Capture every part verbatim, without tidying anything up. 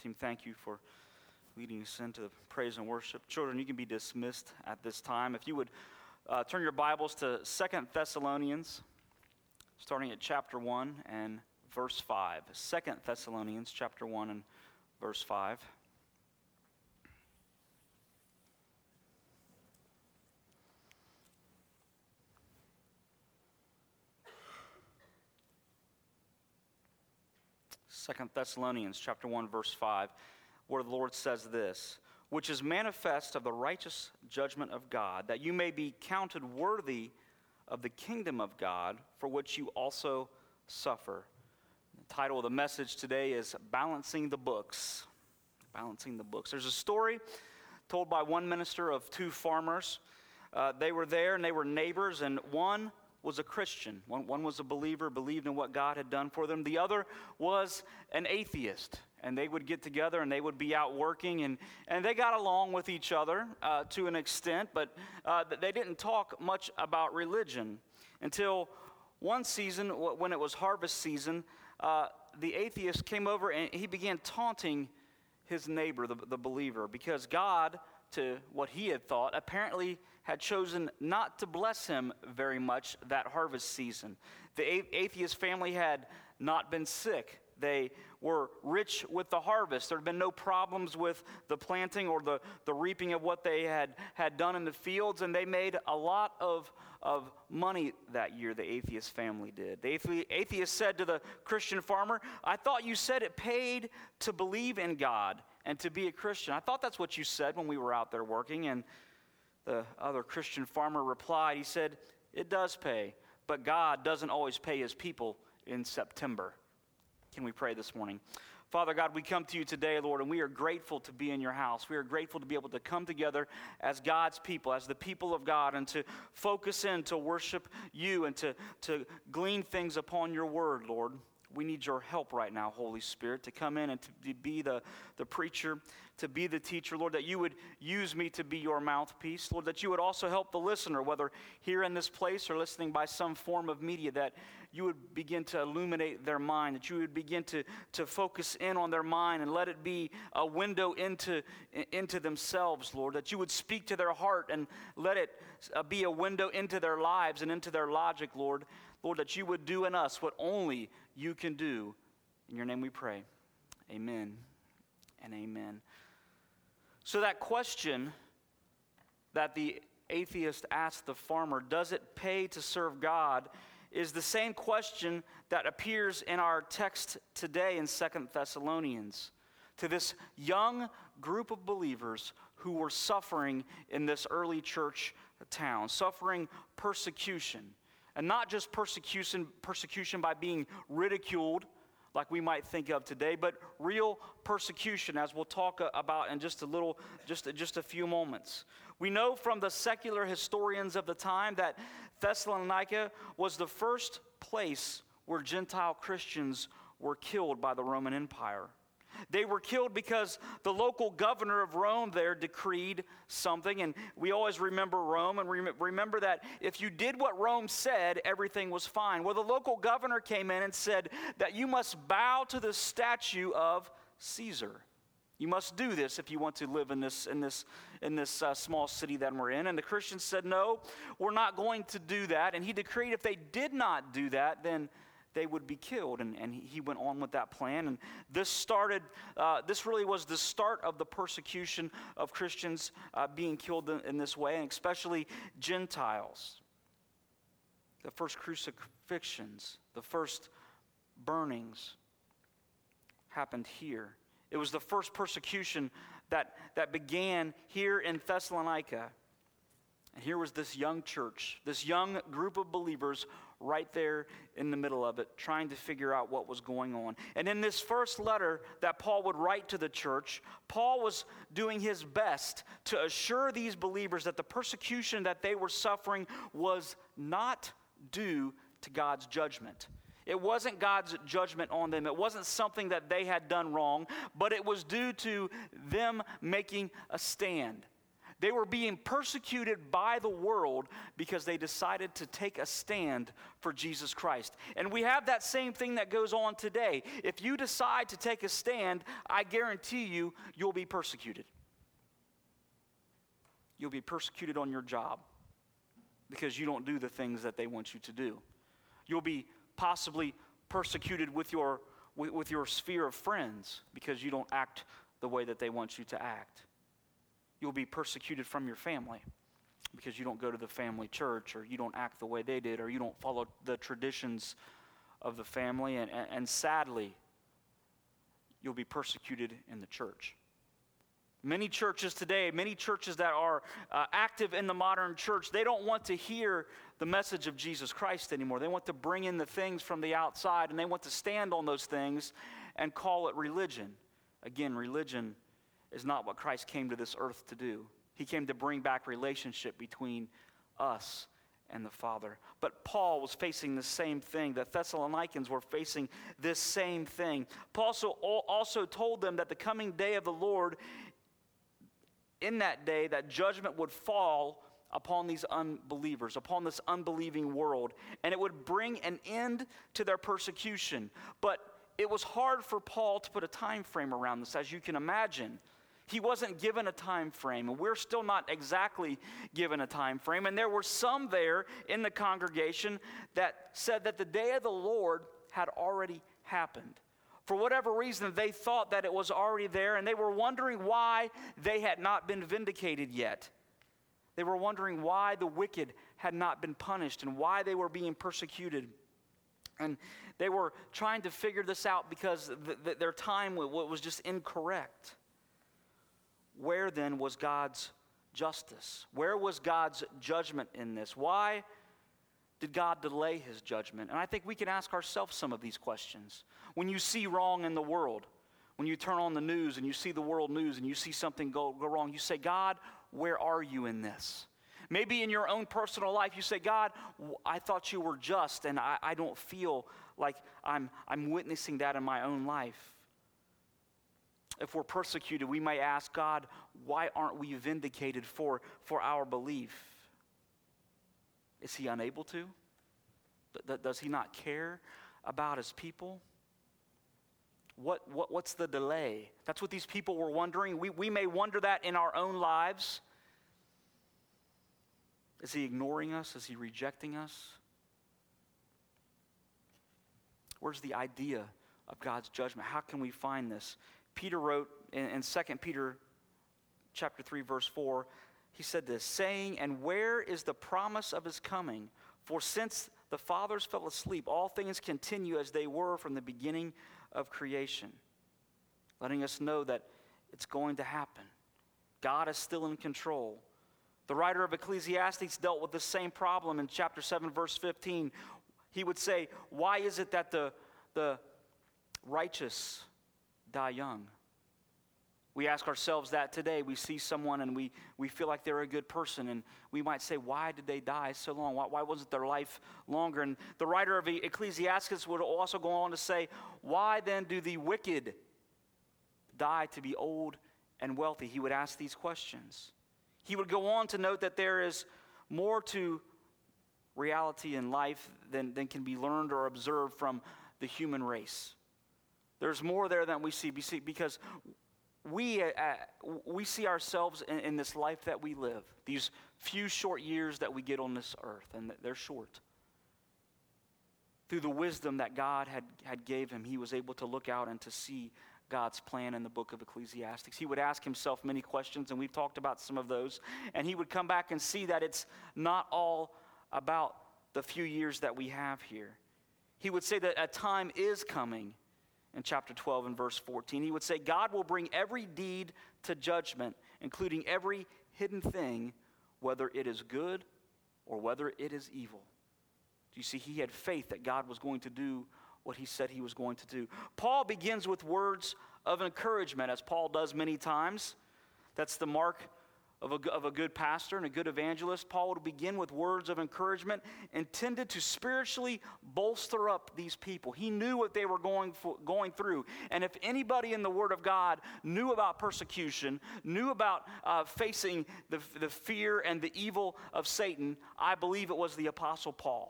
team, thank you for leading us into praise and worship. Children, you can be dismissed at this time. If you would uh, turn your Bibles to Second Thessalonians, starting at chapter one and verse five. Second Thessalonians chapter one and verse five. Second Thessalonians chapter one, verse five, where the Lord says this, which is manifest of the righteous judgment of God, that you may be counted worthy of the kingdom of God, for which you also suffer. The title of the message today is Balancing the Books. Balancing the Books. There's a story told by one minister of two farmers. Uh, they were there and they were neighbors, and one was a Christian. One, one was a believer, believed in what God had done for them. The other was an atheist. And they would get together and they would be out working. And, and they got along with each other uh, to an extent, but uh, they didn't talk much about religion until one season, when it was harvest season, uh, the atheist came over and he began taunting his neighbor, the, the believer, because God, to what he had thought, apparently had chosen not to bless him very much that harvest season. The atheist family had not been sick. They were rich with the harvest. There had been no problems with the planting or the, the reaping of what they had, had done in the fields, and they made a lot of, of money that year, the atheist family did. The atheist said to the Christian farmer, I thought you said it paid to believe in God and to be a Christian. I thought that's what you said when we were out there working. And the other Christian farmer replied, he said, it does pay, but God doesn't always pay his people in September. Can we pray this morning? Father God, we come to you today, Lord, and we are grateful to be in your house. We are grateful to be able to come together as God's people, as the people of God, and to focus in to worship you and to, to glean things upon your word, Lord. We need your help right now, Holy Spirit, to come in and to be the, the preacher, to be the teacher, Lord, that you would use me to be your mouthpiece, Lord, that you would also help the listener, whether here in this place or listening by some form of media, that you would begin to illuminate their mind, that you would begin to, to focus in on their mind and let it be a window into, into themselves, Lord, that you would speak to their heart and let it uh, be a window into their lives and into their logic, Lord. Lord, that you would do in us what only you can do. In your name we pray. Amen and amen. So that question that the atheist asked the farmer, does it pay to serve God, is the same question that appears in our text today in Second Thessalonians to this young group of believers who were suffering in this early church town, suffering persecution. And not just persecution, persecution by being ridiculed, like we might think of today, but real persecution, as we'll talk about in just a little, just, just a few moments. We know from the secular historians of the time that Thessalonica was the first place where Gentile Christians were killed by the Roman Empire. They were killed because the local governor of Rome there decreed something, and we always remember Rome, and remember that if you did what Rome said, everything was fine. Well, the local governor came in and said that you must bow to the statue of Caesar. You must do this if you want to live in this in this in this uh, small city that we're in. And the Christians said, no, we're not going to do that. And he decreed if they did not do that, then they would be killed, and, and he went on with that plan. And this started, uh, this really was the start of the persecution of Christians uh, being killed in, in this way, and especially Gentiles. The first crucifixions, the first burnings happened here. It was the first persecution that, that began here in Thessalonica. And here was this young church, this young group of believers right there in the middle of it, trying to figure out what was going on. And in this first letter that Paul would write to the church, Paul was doing his best to assure these believers that the persecution that they were suffering was not due to God's judgment. It wasn't God's judgment on them. It wasn't something that they had done wrong, but it was due to them making a stand. They were being persecuted by the world because they decided to take a stand for Jesus Christ. And we have that same thing that goes on today. If you decide to take a stand, I guarantee you, you'll be persecuted. You'll be persecuted on your job because you don't do the things that they want you to do. You'll be possibly persecuted with your, with, with your sphere of friends because you don't act the way that they want you to act. You'll be persecuted from your family because you don't go to the family church, or you don't act the way they did, or you don't follow the traditions of the family. And, and, and sadly, you'll be persecuted in the church. Many churches today, many churches that are uh, active in the modern church, they don't want to hear the message of Jesus Christ anymore. They want to bring in the things from the outside, and they want to stand on those things and call it religion. Again, religion is not what Christ came to this earth to do. He came to bring back relationship between us and the Father. But Paul was facing the same thing. The Thessalonians were facing this same thing. Paul also, also told them that the coming day of the Lord, in that day, that judgment would fall upon these unbelievers, upon this unbelieving world, and it would bring an end to their persecution. But it was hard for Paul to put a time frame around this, as you can imagine. He wasn't given a time frame, and we're still not exactly given a time frame. And there were some there in the congregation that said that the day of the Lord had already happened. For whatever reason, they thought that it was already there, and they were wondering why they had not been vindicated yet. They were wondering why the wicked had not been punished and why they were being persecuted. And they were trying to figure this out because th- th- their time was just incorrect. Where then was God's justice? Where was God's judgment in this? Why did God delay his judgment? And I think we can ask ourselves some of these questions. When you see wrong in the world, when you turn on the news and you see the world news and you see something go, go wrong, you say, God, where are you in this? Maybe in your own personal life, you say, God, I thought you were just, and I, I don't feel like I'm, I'm witnessing that in my own life. If we're persecuted, we may ask God, why aren't we vindicated for, for our belief? Is he unable to? D- does he not care about his people? What, what, what's the delay? That's what these people were wondering. We, we may wonder that in our own lives. Is he ignoring us? Is he rejecting us? Where's the idea of God's judgment? How can we find this? Peter wrote in, in Second Peter chapter three, verse four, he said this, saying, and where is the promise of his coming? For since the fathers fell asleep, all things continue as they were from the beginning of creation. Letting us know that it's going to happen. God is still in control. The writer of Ecclesiastes dealt with the same problem in chapter seven, verse fifteen. He would say, why is it that the, the righteous die young? We ask ourselves that today. We see someone and we, we feel like they're a good person, and we might say, why did they die so long? Why, why wasn't their life longer? And the writer of Ecclesiastes would also go on to say, why then do the wicked die to be old and wealthy? He would ask these questions. He would go on to note that there is more to reality in life than, than can be learned or observed from the human race. There's more there than we see because we, uh, we see ourselves in, in this life that we live, these few short years that we get on this earth, and they're short. Through the wisdom that God had, had gave him, he was able to look out and to see God's plan in the book of Ecclesiastes. He would ask himself many questions, and we've talked about some of those, and he would come back and see that it's not all about the few years that we have here. He would say that a time is coming in chapter twelve and verse fourteen. He would say, God will bring every deed to judgment, including every hidden thing, whether it is good or whether it is evil. Do you see, he had faith that God was going to do what he said he was going to do. Paul begins with words of encouragement, as Paul does many times. That's the mark of a, of a good pastor and a good evangelist, Paul would begin with words of encouragement intended to spiritually bolster up these people. He knew what they were going for, going through. And if anybody in the Word of God knew about persecution, knew about uh, facing the, the fear and the evil of Satan, I believe it was the Apostle Paul.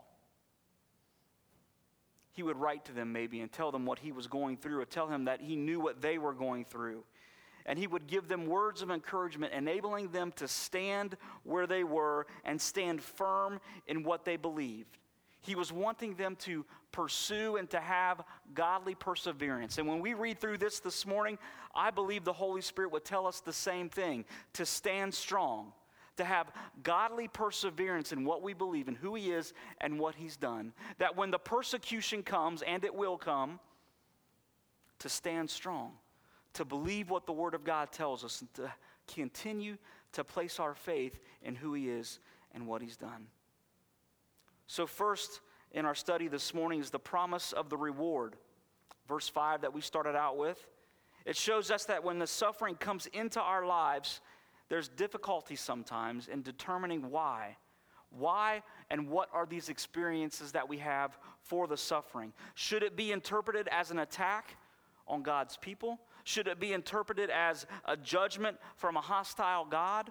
He would write to them maybe and tell them what he was going through, or tell him that he knew what they were going through. And he would give them words of encouragement, enabling them to stand where they were and stand firm in what they believed. He was wanting them to pursue and to have godly perseverance. And when we read through this this morning, I believe the Holy Spirit would tell us the same thing, to stand strong, to have godly perseverance in what we believe, in who he is and what he's done. That when the persecution comes, and it will come, to stand strong, to believe what the Word of God tells us, and to continue to place our faith in who he is and what he's done. So first in our study this morning is the promise of the reward. Verse five that we started out with. It shows us that when the suffering comes into our lives, there's difficulty sometimes in determining why. Why and what are these experiences that we have for the suffering? Should it be interpreted as an attack on God's people? Should it be interpreted as a judgment from a hostile God?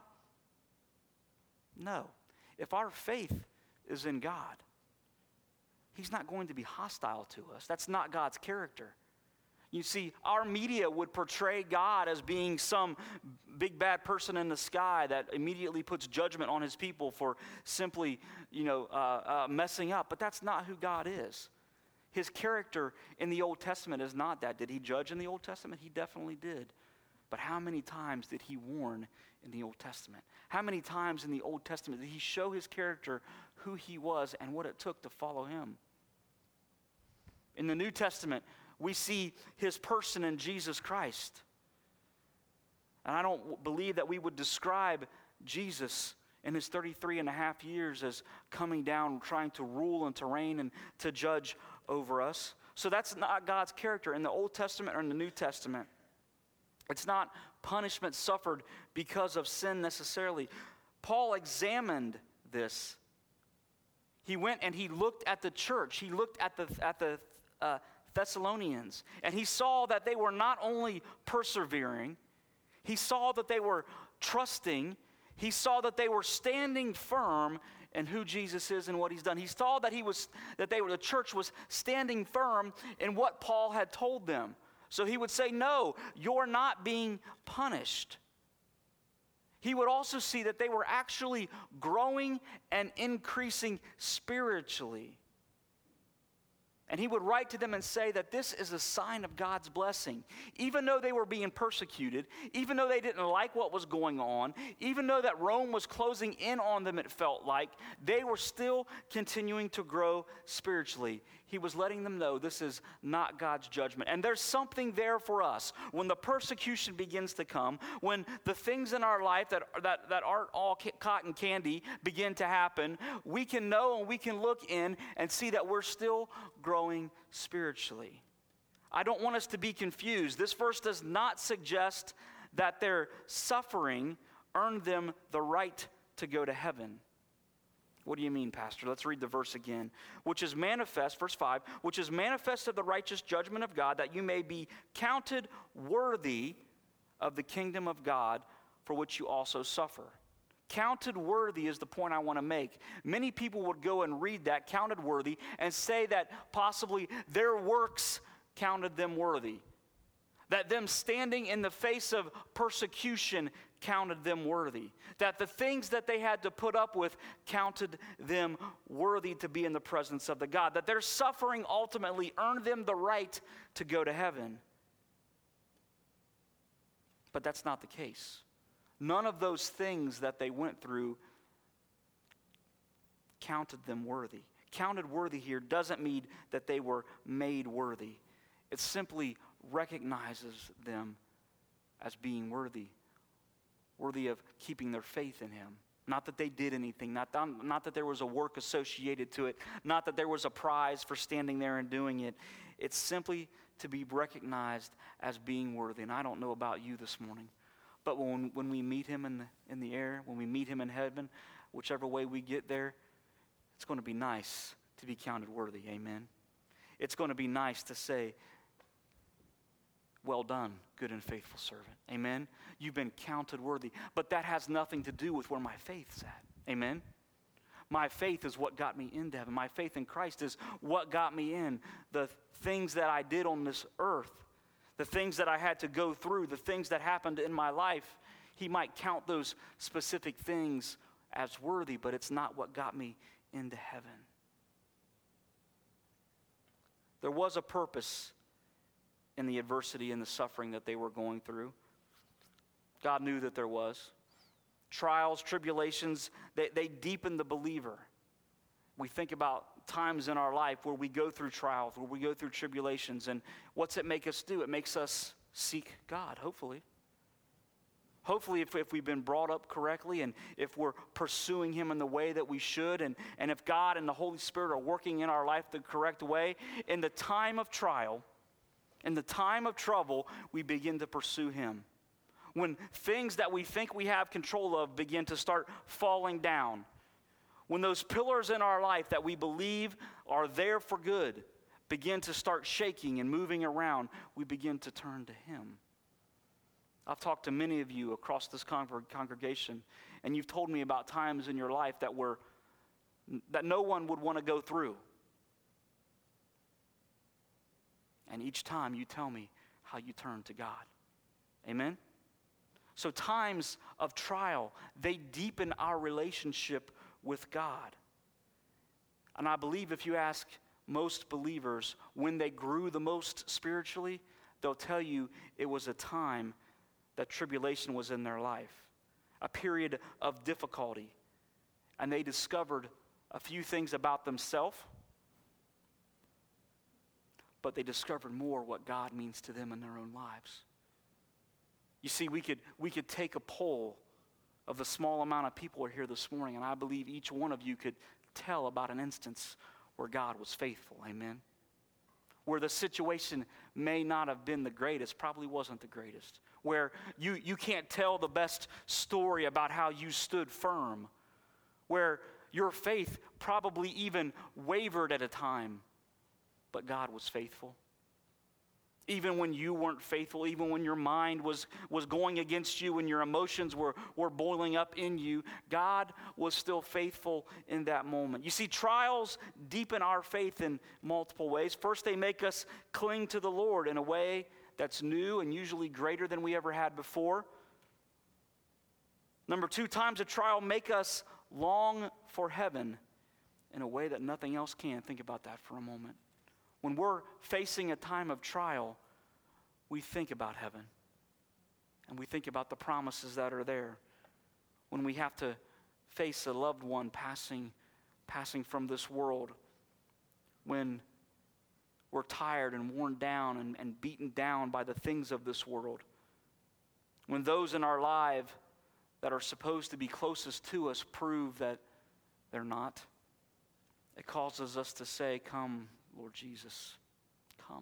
No. If our faith is in God, he's not going to be hostile to us. That's not God's character. You see, our media would portray God as being some big bad person in the sky that immediately puts judgment on his people for simply, you know, uh, uh, messing up. But that's not who God is. His character in the Old Testament is not that. Did he judge in the Old Testament? He definitely did. But how many times did he warn in the Old Testament? How many times in the Old Testament did he show his character, who he was, and what it took to follow him? In the New Testament, we see his person in Jesus Christ. And I don't believe that we would describe Jesus in his thirty-three and a half years as coming down, trying to rule and to reign and to judge over us. So that's not God's character in the Old Testament or in the New Testament. It's not punishment suffered because of sin necessarily. Paul examined this. He went and he looked at the church. He looked at the at the uh, Thessalonians, and he saw that they were not only persevering, he saw that they were trusting, he saw that they were standing firm in who Jesus is and what he's done. He saw that he was that they were the church was standing firm in what Paul had told them. So he would say, "No, you're not being punished." He would also see that they were actually growing and increasing spiritually. And he would write to them and say that this is a sign of God's blessing. Even though they were being persecuted, even though they didn't like what was going on, even though that Rome was closing in on them, it felt like, they were still continuing to grow spiritually. He was letting them know this is not God's judgment. And there's something there for us. When the persecution begins to come, when the things in our life that, that, that aren't all cotton candy begin to happen, we can know and we can look in and see that we're still growing spiritually. I don't want us to be confused. This verse does not suggest that their suffering earned them the right to go to heaven. What do you mean, Pastor? Let's read the verse again. Which is manifest, verse five, which is manifest of the righteous judgment of God, that you may be counted worthy of the kingdom of God, for which you also suffer. Counted worthy is the point I want to make. Many people would go and read that, counted worthy, and say that possibly their works counted them worthy. That them standing in the face of persecution counted them worthy. That the things that they had to put up with counted them worthy to be in the presence of the God. That their suffering ultimately earned them the right to go to heaven. But that's not the case. None of those things that they went through counted them worthy. Counted worthy here doesn't mean that they were made worthy. It simply recognizes them as being worthy. Worthy of keeping their faith in him. Not that they did anything, not, not that there was a work associated to it, not that there was a prize for standing there and doing it. It's simply to be recognized as being worthy. And I don't know about you this morning, But when, when we meet him in the, in the air, when we meet him in heaven, whichever way we get there, it's going to be nice to be counted worthy. Amen. It's going to be nice to say, well done, good and faithful servant. Amen. You've been counted worthy. But that has nothing to do with where my faith's at. Amen. My faith is what got me into heaven. My faith in Christ is what got me in. The things that I did on this earth, the things that I had to go through, the things that happened in my life, he might count those specific things as worthy, but it's not what got me into heaven. There was a purpose in the adversity and the suffering that they were going through. God knew that there was. Trials, tribulations, they, they deepen the believer. We think about times in our life where we go through trials, where we go through tribulations, and what's it make us do? It makes us seek God, hopefully. Hopefully, if, if we've been brought up correctly and if we're pursuing him in the way that we should, and, and if God and the Holy Spirit are working in our life the correct way, in the time of trial, in the time of trouble, we begin to pursue him. When things that we think we have control of begin to start falling down, when those pillars in our life that we believe are there for good begin to start shaking and moving around, we begin to turn to him. I've talked to many of you across this congregation, and you've told me about times in your life that were that no one would want to go through. And each time you tell me how you turn to God. Amen? So times of trial, they deepen our relationship with God. And I believe if you ask most believers when they grew the most spiritually, they'll tell you it was a time that tribulation was in their life, a period of difficulty. And they discovered a few things about themselves, but they discovered more what God means to them in their own lives. You see, we could we could take a poll of the small amount of people who are here this morning, and I believe each one of you could tell about an instance where God was faithful, amen? Where the situation may not have been the greatest, probably wasn't the greatest. Where you, you can't tell the best story about how you stood firm. Where your faith probably even wavered at a time, but God was faithful. Even when you weren't faithful, even when your mind was, was going against you and your emotions were, were boiling up in you, God was still faithful in that moment. You see, trials deepen our faith in multiple ways. First, they make us cling to the Lord in a way that's new and usually greater than we ever had before. Number two, times of trial make us long for heaven in a way that nothing else can. Think about that for a moment. When we're facing a time of trial, we think about heaven. And we think about the promises that are there. When we have to face a loved one passing, passing from this world. When we're tired and worn down and, and beaten down by the things of this world. When those in our life that are supposed to be closest to us prove that they're not. It causes us to say, come, Lord Jesus, come.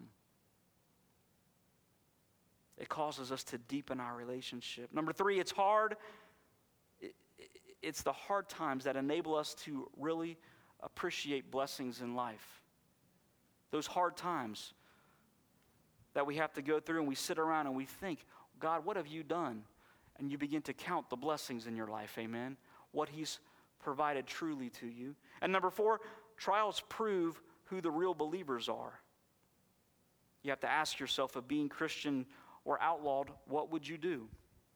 It causes us to deepen our relationship. Number three, it's hard. It's the hard times that enable us to really appreciate blessings in life. Those hard times that we have to go through and we sit around and we think, God, what have you done? And you begin to count the blessings in your life, amen? What he's provided truly to you. And number four, trials prove who the real believers are. You have to ask yourself, if being Christian or outlawed, what would you do?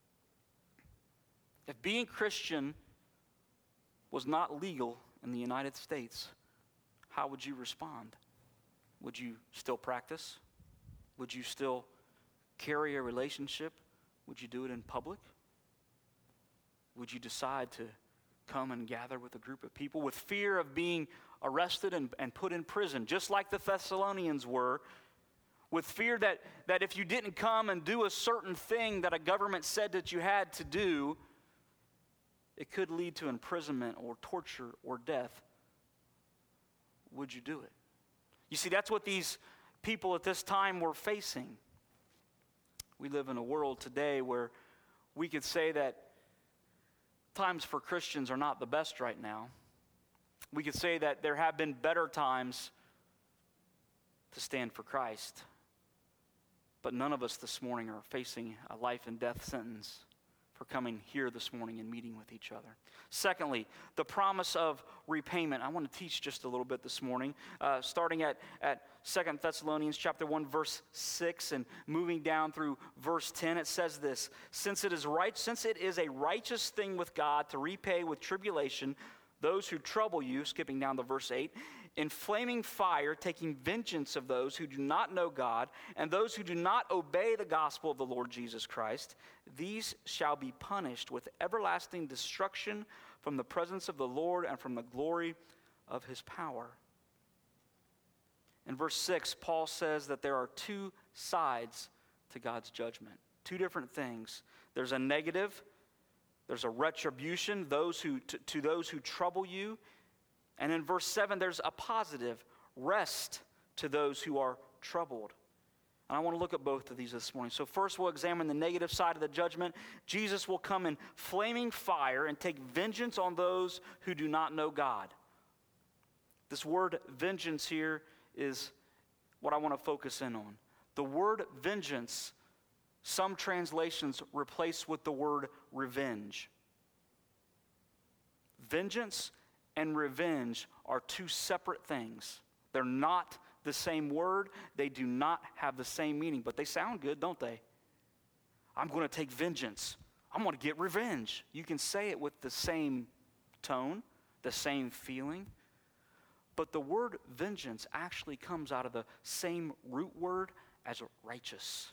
If being Christian was not legal in the United States, how would you respond? Would you still practice? Would you still carry a relationship? Would you do it in public? Would you decide to come and gather with a group of people with fear of being arrested and, and put in prison, just like the Thessalonians were, with fear that, that if you didn't come and do a certain thing that a government said that you had to do, it could lead to imprisonment or torture or death? Would you do it? You see, that's what these people at this time were facing. We live in a world today where We could say that times for Christians are not the best right now. We could say that there have been better times to stand for Christ. But none of us this morning are facing a life and death sentence for coming here this morning and meeting with each other. Secondly, the promise of repayment. I want to teach just a little bit this morning, uh, starting at, at Second Thessalonians chapter one, verse six, and moving down through verse ten. It says this, since it is right, since it is a righteous thing with God to repay with tribulation those who trouble you, skipping down to verse eight, in flaming fire, taking vengeance of those who do not know God, and those who do not obey the gospel of the Lord Jesus Christ, these shall be punished with everlasting destruction from the presence of the Lord and from the glory of his power. In verse six, Paul says that there are two sides to God's judgment, two different things. There's a negative, there's a retribution, those who to, to those who trouble you. And in verse seven, there's a positive, rest to those who are troubled. And I want to look at both of these this morning. So first we'll examine the negative side of the judgment. Jesus will come in flaming fire and take vengeance on those who do not know God. This word vengeance here is what I want to focus in on. The word vengeance, some translations replace with the word revenge. Vengeance and revenge are two separate things. They're not the same word. They do not have the same meaning, but they sound good, don't they? I'm going to take vengeance. I'm going to get revenge. You can say it with the same tone, the same feeling, but the word vengeance actually comes out of the same root word as righteous.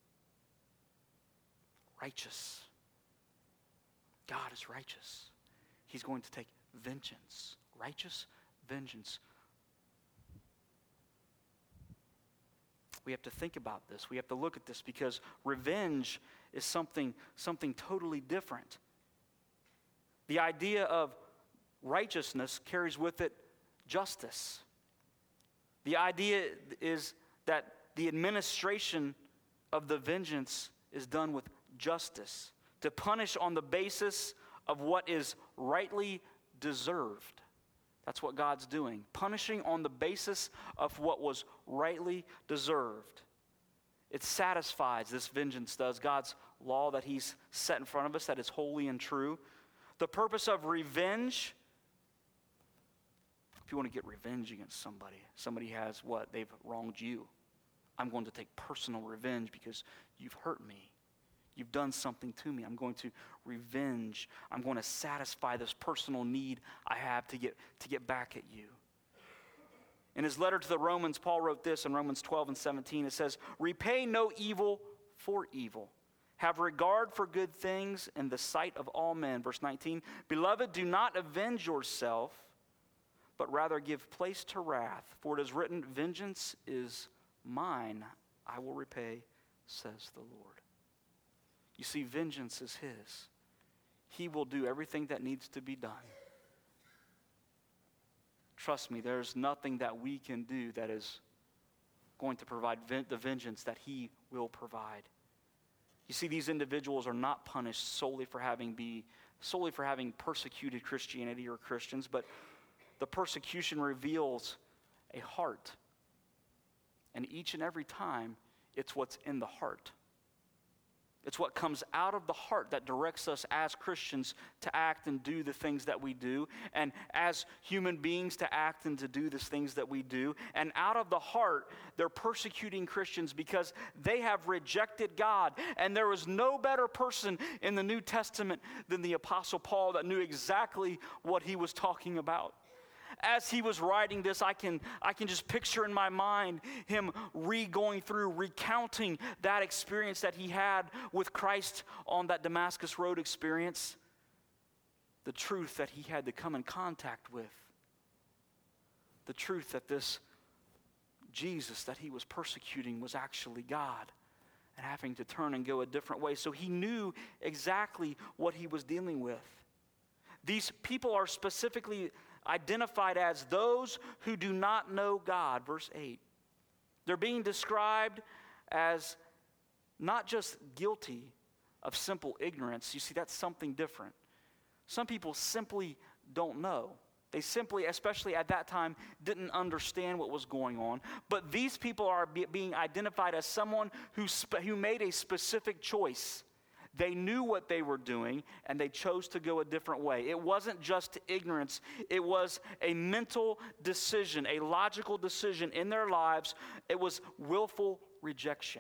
Righteous. God is righteous. He's going to take vengeance, righteous vengeance. We have to think about this. We have to look at this because revenge is something, something totally different. The idea of righteousness carries with it justice. The idea is that the administration of the vengeance is done with justice, to punish on the basis of what is rightly deserved. That's what God's doing. Punishing on the basis of what was rightly deserved. It satisfies, this vengeance does, God's law that he's set in front of us that is holy and true. The purpose of revenge, if you want to get revenge against somebody, somebody has what? They've wronged you. I'm going to take personal revenge because you've hurt me. You've done something to me. I'm going to revenge. I'm going to satisfy this personal need I have to get, to get back at you. In his letter to the Romans, Paul wrote this in Romans twelve and seventeen. It says, repay no evil for evil. Have regard for good things in the sight of all men. Verse nineteen, beloved, do not avenge yourself, but rather give place to wrath. For it is written, vengeance is mine. I will repay, says the Lord. You see, vengeance is his. He will do everything that needs to be done. Trust me, there's nothing that we can do that is going to provide ven- the vengeance that he will provide. You see, these individuals are not punished solely for having be solely for having persecuted Christianity or Christians, but the persecution reveals a heart. And each and every time, it's what's in the heart. It's what comes out of the heart that directs us as Christians to act and do the things that we do, and as human beings to act and to do the things that we do. And out of the heart, they're persecuting Christians because they have rejected God. And there was no better person in the New Testament than the Apostle Paul that knew exactly what he was talking about. As he was writing this, I can, I can just picture in my mind him re-going through, recounting that experience that he had with Christ on that Damascus Road experience. The truth that he had to come in contact with. The truth that this Jesus that he was persecuting was actually God and having to turn and go a different way. So he knew exactly what he was dealing with. These people are specifically identified as those who do not know God, verse eight. They're being described as not just guilty of simple ignorance, you see, that's something different. Some people simply don't know. They simply, especially at that time, didn't understand what was going on. But these people are be, being identified as someone who, spe- who made a specific choice. They knew what they were doing, and they chose to go a different way. It wasn't just ignorance. It was a mental decision, a logical decision in their lives. It was willful rejection.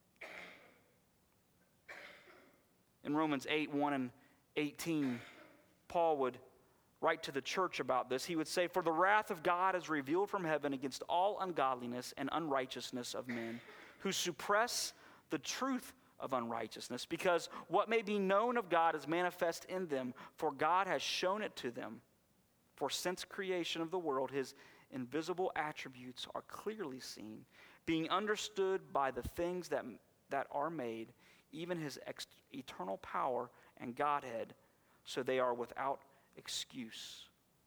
In Romans eight, one and eighteen, Paul would write to the church about this. He would say, "For the wrath of God is revealed from heaven against all ungodliness and unrighteousness of men, who suppress the truth of unrighteousness, because what may be known of God is manifest in them, for God has shown it to them. For since creation of the world, his invisible attributes are clearly seen, being understood by the things that, that are made, even his ex- eternal power and Godhead, so they are without excuse."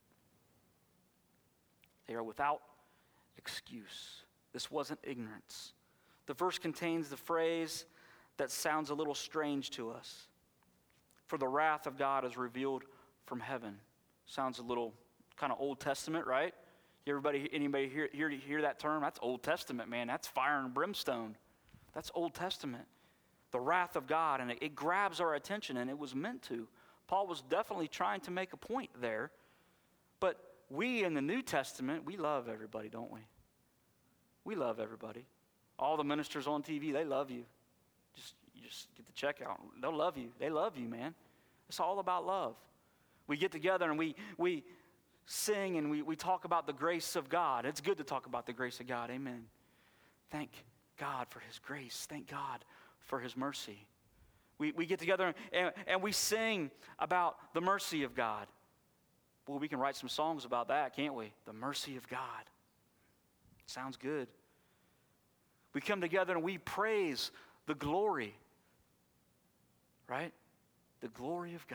They are without excuse. This wasn't ignorance. The verse contains the phrase that sounds a little strange to us. For the wrath of God is revealed from heaven. Sounds a little kind of Old Testament, right? Everybody, anybody hear, hear, hear that term? That's Old Testament, man. That's fire and brimstone. That's Old Testament. The wrath of God, and it, it grabs our attention, and it was meant to. Paul was definitely trying to make a point there. But we in the New Testament, we love everybody, don't we? We love everybody. All the ministers on T V, they love you. Just, you just get the check out. They'll love you. They love you, man. It's all about love. We get together and we we sing and we, we talk about the grace of God. It's good to talk about the grace of God. Amen. Thank God for his grace. Thank God for his mercy. We, we get together and, and we sing about the mercy of God. Well, we can write some songs about that, can't we? The mercy of God. Sounds good. We come together and we praise the glory, right? The glory of God.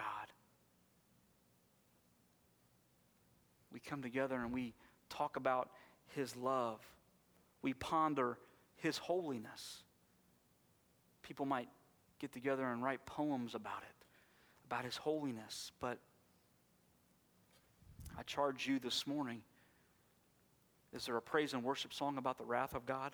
We come together and we talk about his love. We ponder his holiness. People might get together and write poems about it, about his holiness. But I charge you this morning, is there a praise and worship song about the wrath of God?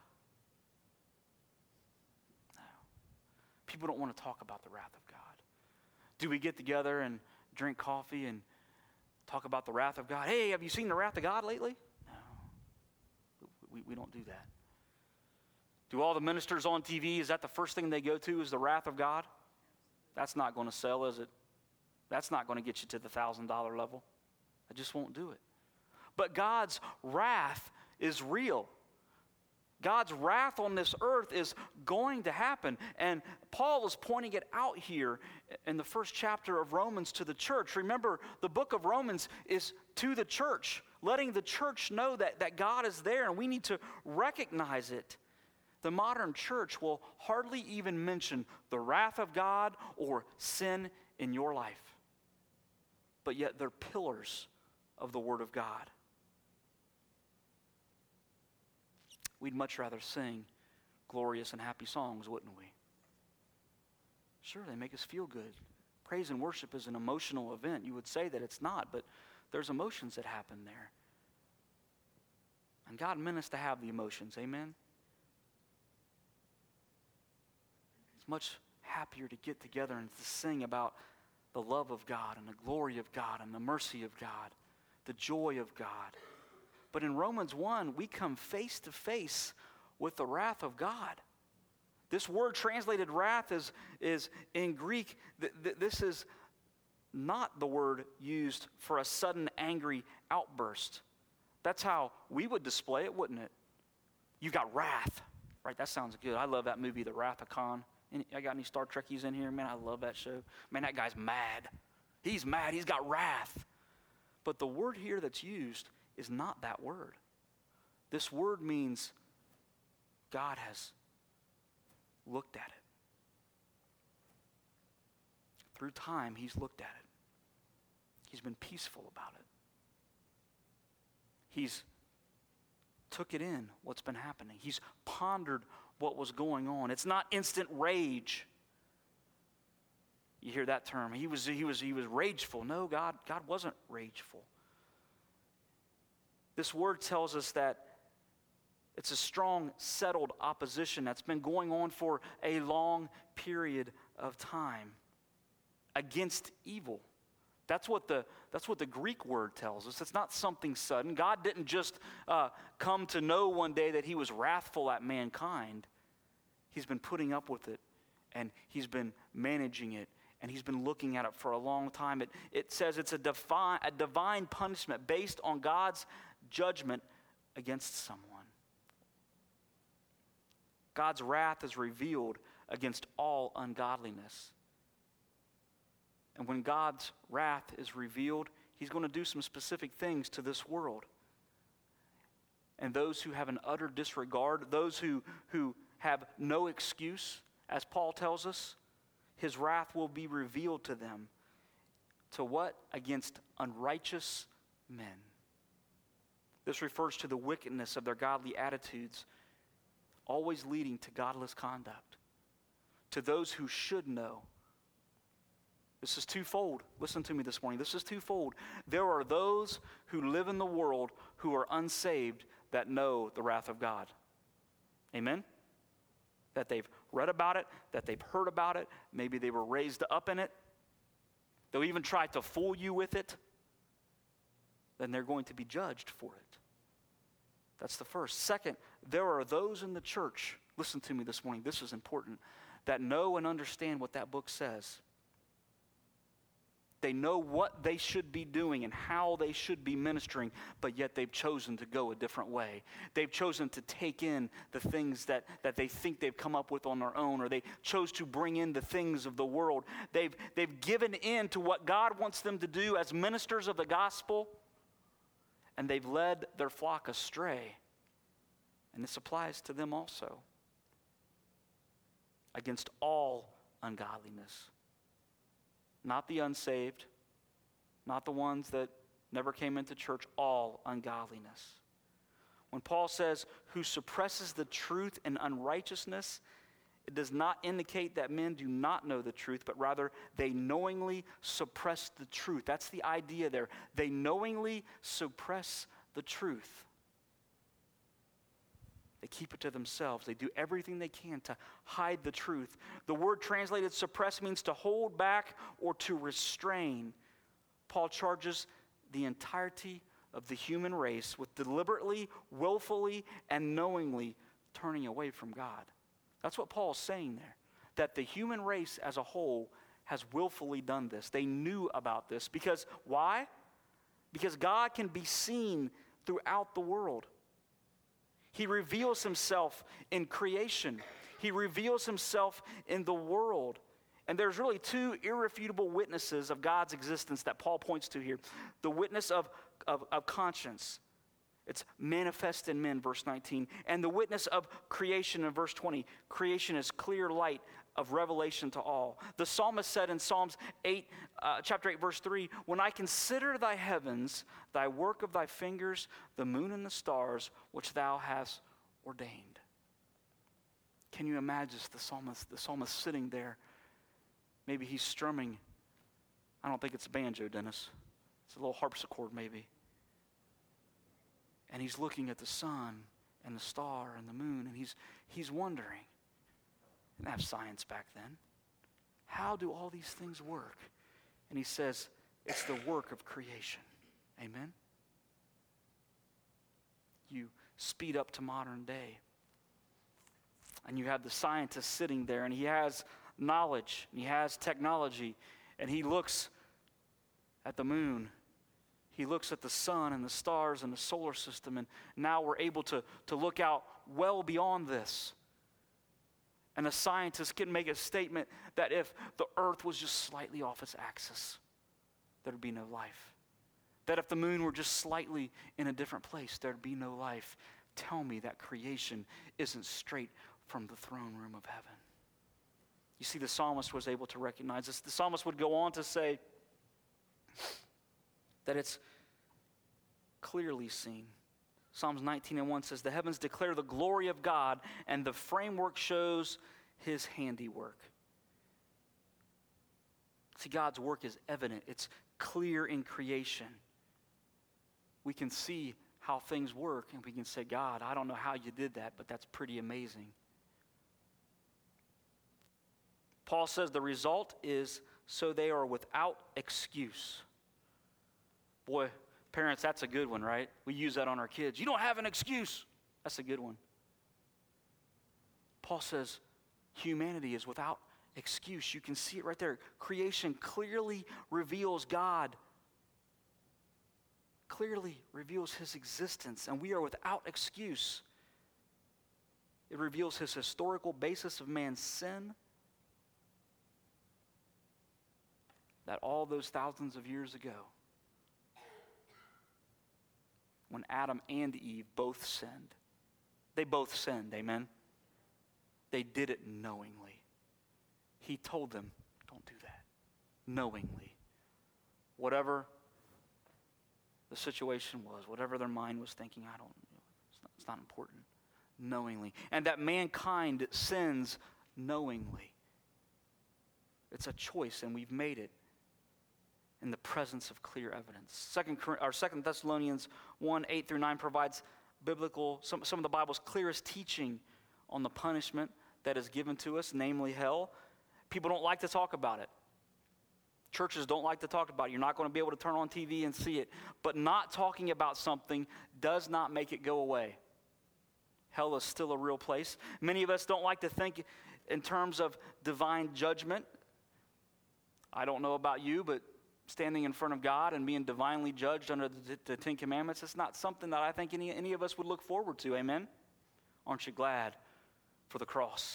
People don't want to talk about the wrath of God. Do we get together and drink coffee and talk about the wrath of God? Hey, have you seen the wrath of God lately? No. We, we don't do that. Do all the ministers on T V, is that the first thing they go to, is the wrath of God? That's not going to sell, is it? That's not going to get you to the one thousand dollars level. I just won't do it. But God's wrath is real. God's wrath on this earth is going to happen. And Paul is pointing it out here in the first chapter of Romans to the church. Remember, the book of Romans is to the church, letting the church know that, that God is there and we need to recognize it. The modern church will hardly even mention the wrath of God or sin in your life. But yet they're pillars of the Word of God. We'd much rather sing glorious and happy songs, wouldn't we? Sure, they make us feel good. Praise and worship is an emotional event. You would say that it's not, but there's emotions that happen there. And God meant us to have the emotions, amen? It's much happier to get together and to sing about the love of God and the glory of God and the mercy of God, the joy of God. But in Romans one, we come face to face with the wrath of God. This word translated wrath is, is in Greek, th- th- this is not the word used for a sudden angry outburst. That's how we would display it, wouldn't it? You got wrath, right? That sounds good. I love that movie, The Wrath of Khan. Any, I got any Star Trekkies in here? Man, I love that show. Man, that guy's mad. He's mad. He's got wrath. But the word here that's used is not that word. This word means God has looked at it. Through time, he's looked at it. He's been peaceful about it. He's took it in, what's been happening. He's pondered what was going on. It's not instant rage. You hear that term. He was, he was, he was rageful. No, God, God wasn't rageful. This word tells us that it's a strong, settled opposition that's been going on for a long period of time against evil. That's what the, that's what the Greek word tells us. It's not something sudden. God didn't just uh, come to know one day that he was wrathful at mankind. He's been putting up with it, and he's been managing it, and he's been looking at it for a long time. It, it says it's a divine, a divine punishment based on God's judgment against someone. God's wrath is revealed against all ungodliness. And when God's wrath is revealed, he's going to do some specific things to this world. And those who have an utter disregard, those who, who have no excuse, as Paul tells us, his wrath will be revealed to them. To what? Against unrighteous men. This refers to the wickedness of their godly attitudes, always leading to godless conduct. To those who should know. This is twofold. Listen to me this morning. This is twofold. There are those who live in the world who are unsaved that know the wrath of God. Amen? That they've read about it, that they've heard about it, maybe they were raised up in it. They'll even try to fool you with it. Then they're going to be judged for it. That's the first. Second, there are those in the church, listen to me this morning, this is important, that know and understand what that book says. They know what they should be doing and how they should be ministering, but yet they've chosen to go a different way. They've chosen to take in the things that, that they think they've come up with on their own, or they chose to bring in the things of the world. They've, they've given in to what God wants them to do as ministers of the gospel, and they've led their flock astray. And this applies to them also. Against all ungodliness. Not the unsaved, not the ones that never came into church, all ungodliness. When Paul says, who suppresses the truth in unrighteousness, it does not indicate that men do not know the truth, but rather they knowingly suppress the truth. That's the idea there. They knowingly suppress the truth. They keep it to themselves. They do everything they can to hide the truth. The word translated suppress means to hold back or to restrain. Paul charges the entirety of the human race with deliberately, willfully, and knowingly turning away from God. That's what Paul's saying there. That the human race as a whole has willfully done this. They knew about this. Because why? Because God can be seen throughout the world. He reveals himself in creation. He reveals himself in the world. And there's really two irrefutable witnesses of God's existence that Paul points to here. The witness of, of, of conscience. It's manifest in men, verse nineteen. And the witness of creation in verse twenty. Creation is clear light of revelation to all. The psalmist said in Psalms eight, uh, chapter eight, verse three, when I consider thy heavens, thy work of thy fingers, the moon and the stars, which thou hast ordained. Can you imagine the psalmist, the psalmist sitting there? Maybe he's strumming. I don't think it's a banjo, Dennis. It's a little harpsichord maybe. And he's looking at the sun and the star and the moon, and he's he's wondering. Didn't have science back then. How do all these things work? And he says, it's the work of creation. Amen? You speed up to modern day, and you have the scientist sitting there, and he has knowledge, and he has technology, and he looks at the moon. He looks at the sun and the stars and the solar system, and now we're able to, to look out well beyond this. And a scientist can make a statement that if the earth was just slightly off its axis, there'd be no life. That if the moon were just slightly in a different place, there'd be no life. Tell me that creation isn't straight from the throne room of heaven. You see, the psalmist was able to recognize this. The psalmist would go on to say that it's clearly seen. Psalms nineteen and one says, the heavens declare the glory of God, and the framework shows his handiwork. See, God's work is evident. It's clear in creation. We can see how things work, and we can say, God, I don't know how you did that, but that's pretty amazing. Paul says the result is, so they are without excuse. Boy, parents, that's a good one, right? We use that on our kids. You don't have an excuse. That's a good one. Paul says humanity is without excuse. You can see it right there. Creation clearly reveals God, clearly reveals his existence, and we are without excuse. It reveals his historical basis of man's sin, that all those thousands of years ago, when Adam and Eve both sinned, they both sinned, amen? They did it knowingly. He told them, don't do that, knowingly. Whatever the situation was, whatever their mind was thinking, I don't know, it's not, it's not important, knowingly. And that mankind sins knowingly. It's a choice, and we've made it in the presence of clear evidence. Second, or Second Thessalonians one, eight through nine provides biblical, some, some of the Bible's clearest teaching on the punishment that is given to us, namely hell. People don't like to talk about it. Churches don't like to talk about it. You're not going to be able to turn on T V and see it. But not talking about something does not make it go away. Hell is still a real place. Many of us don't like to think in terms of divine judgment. I don't know about you, but standing in front of God and being divinely judged under the, the Ten Commandments, it's not something that I think any, any of us would look forward to, amen? Aren't you glad for the cross?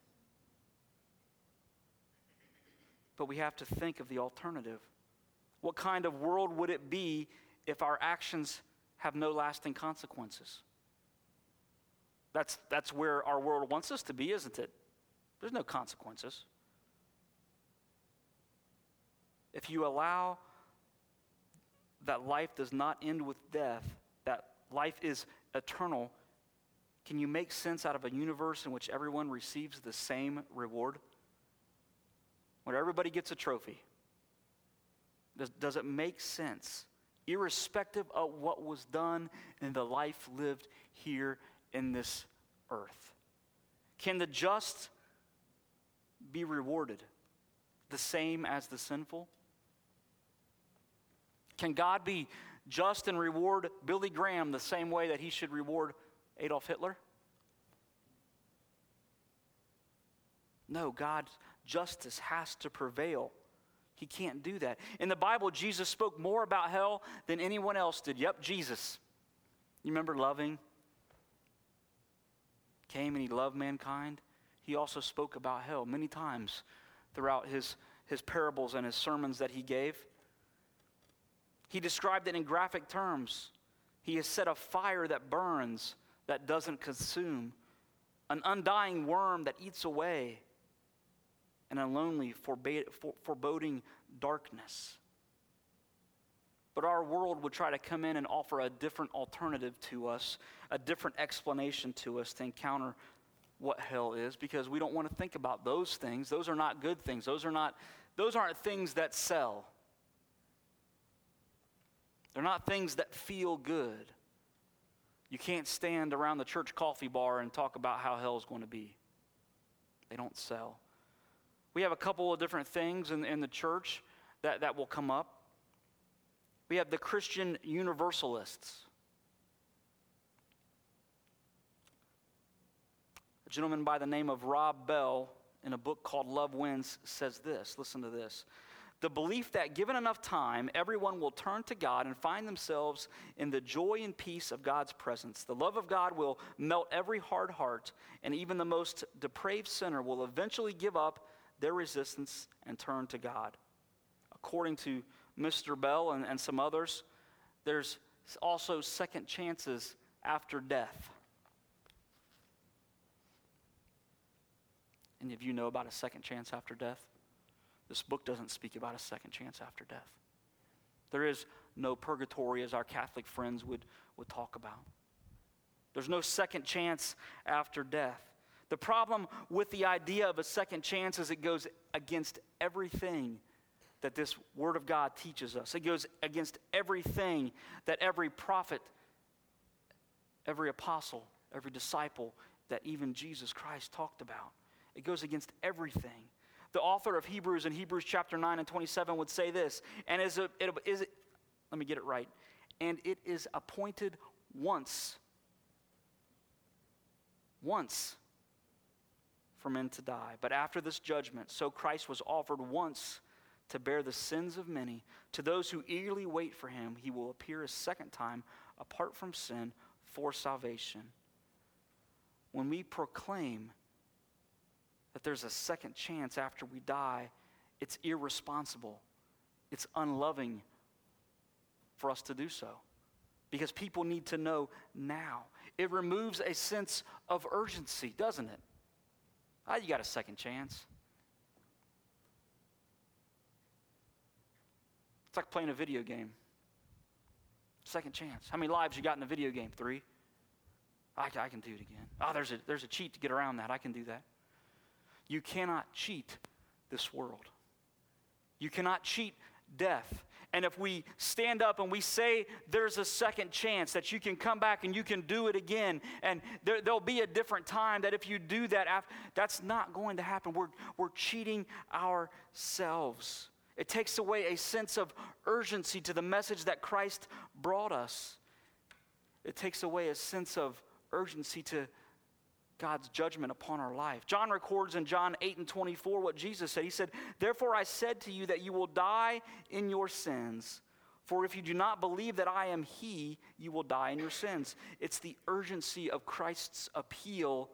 But we have to think of the alternative. What kind of world would it be if our actions have no lasting consequences? That's, that's where our world wants us to be, isn't it? There's no consequences. If you allow that life does not end with death, that life is eternal, can you make sense out of a universe in which everyone receives the same reward? Where everybody gets a trophy. Does, does it make sense? Irrespective of what was done in the life lived here in this earth. Can the just be rewarded the same as the sinful? Can God be just and reward Billy Graham the same way that he should reward Adolf Hitler? No, God's justice has to prevail. He can't do that. In the Bible, Jesus spoke more about hell than anyone else did. Yep, Jesus. You remember loving? Came and he loved mankind. He also spoke about hell many times throughout his, his parables and his sermons that he gave. He described it in graphic terms. He has set a fire that burns, that doesn't consume, an undying worm that eats away, and a lonely, foreboding darkness. But our world would try to come in and offer a different alternative to us, a different explanation to us to encounter what hell is, because we don't want to think about those things. Those are not good things. Those are not, those aren't things that sell. They're not things that feel good. You can't stand around the church coffee bar and talk about how hell's going to be. They don't sell. We have a couple of different things in, in the church that, that will come up. We have the Christian Universalists. A gentleman by the name of Rob Bell, in a book called Love Wins, says this. Listen to this. The belief that given enough time, everyone will turn to God and find themselves in the joy and peace of God's presence. The love of God will melt every hard heart, and even the most depraved sinner will eventually give up their resistance and turn to God. According to Mister Bell and, and some others, there's also second chances after death. Any of you know about a second chance after death? This book doesn't speak about a second chance after death. There is no purgatory, as our Catholic friends would, would talk about. There's no second chance after death. The problem with the idea of a second chance is it goes against everything that this Word of God teaches us. It goes against everything that every prophet, every apostle, every disciple, that even Jesus Christ talked about. It goes against everything. The author of Hebrews in Hebrews chapter nine and twenty-seven would say this, and is it, it, is it, let me get it right, and it is appointed once, once for men to die. But after this judgment, so Christ was offered once to bear the sins of many. To those who eagerly wait for him, he will appear a second time apart from sin for salvation. When we proclaim that there's a second chance after we die, it's irresponsible. It's unloving for us to do so, because people need to know now. It removes a sense of urgency, doesn't it? Ah, you got a second chance. It's like playing a video game. Second chance. How many lives you got in a video game? Three? I, I can do it again. Oh, there's a, there's a cheat to get around that. I can do that. You cannot cheat this world. You cannot cheat death. And if we stand up and we say there's a second chance, that you can come back and you can do it again, and there, there'll be a different time, that if you do that, that's not going to happen. We're, we're cheating ourselves. It takes away a sense of urgency to the message that Christ brought us. It takes away a sense of urgency to God's judgment upon our life. John records in John eight and twenty-four what Jesus said. He said, "Therefore I said to you that you will die in your sins. For if you do not believe that I am he, you will die in your sins." It's the urgency of Christ's appeal